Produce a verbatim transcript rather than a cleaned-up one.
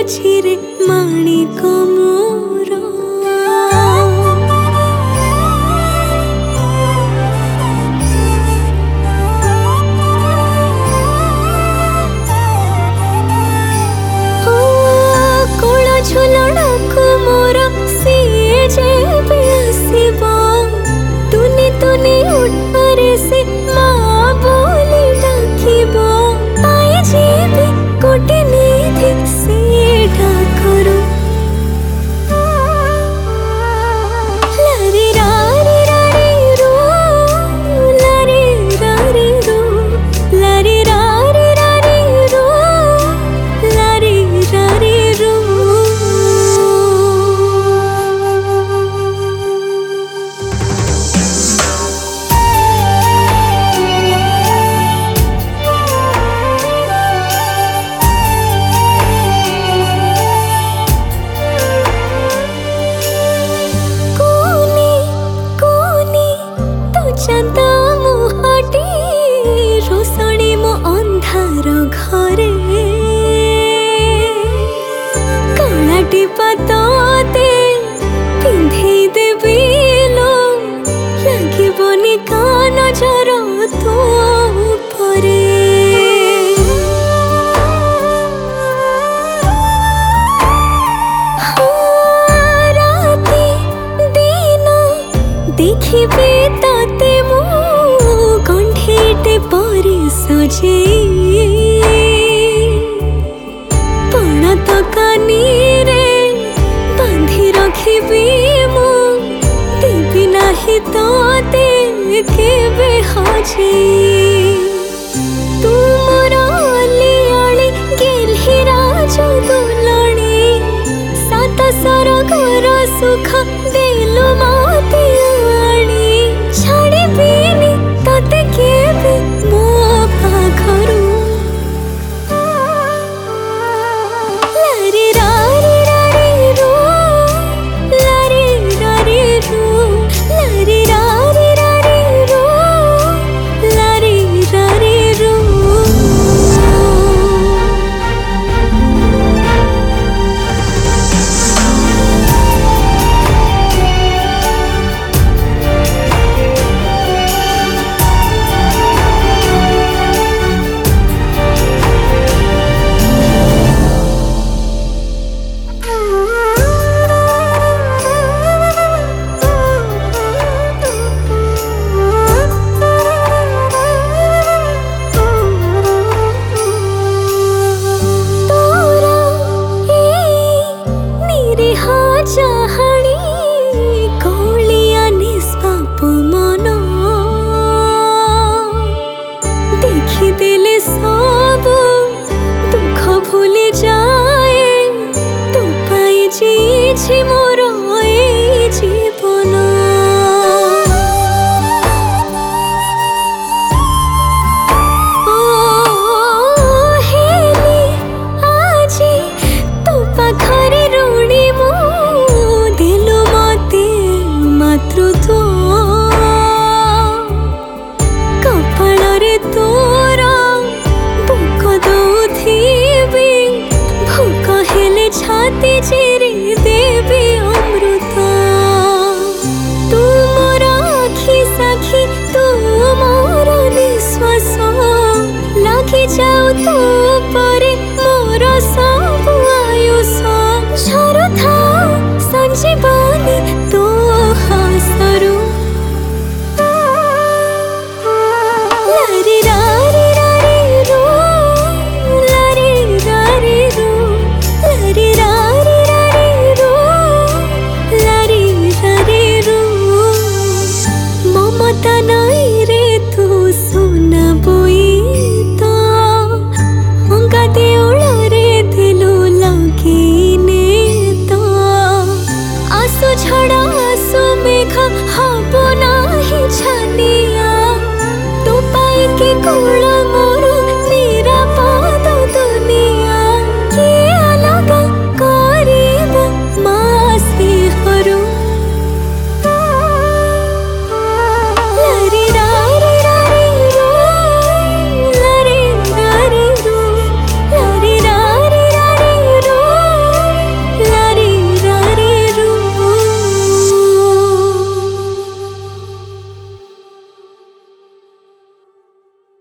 ମଝିରେ ମାଣିକ ମୋର। ଓ କୋଳ ଝୁଲଣାକୁ ମୋର ସିଏ ଯେବେ ଆସିବ, ତୁନି ତୁନି ଉଠରେ ସେ ମା ବୋଲି ଡାକିବ। ପାଇଯିବି କୋଟି ନିଧି ସେ ଡାକରୁ। ଲାରେ ରାରେ ରାରେ ରୁ, ଲାରେ ରାରେ ରୁ, ଲାରେ ରାରେ ରାରେ ରୁ, ଲାରେ ରାରେ ରୁ। ଚାନ୍ଦ ମୁହଁଟି ରୋଷଣୀ ମୋ ଅନ୍ଧାର ଘରେ, କଳାଟି ପାତତେ ପିନ୍ଧେଇ ଦେବି ଲୋ, ଲାଗିବନି କା ନଜର ତୋ ଉପରେ। ରାତି ଦିନ ଦେଖିବି ତତେ ମୁଁ ଗଣ୍ଠିଟେ ପରି ସଜେଇ, ପଣତ କାନିରେ ବାନ୍ଧି ରଖିବି ମୁଁ, ଦେବି ନାହିଁ ତତେ କେବେ ହଜେଇ।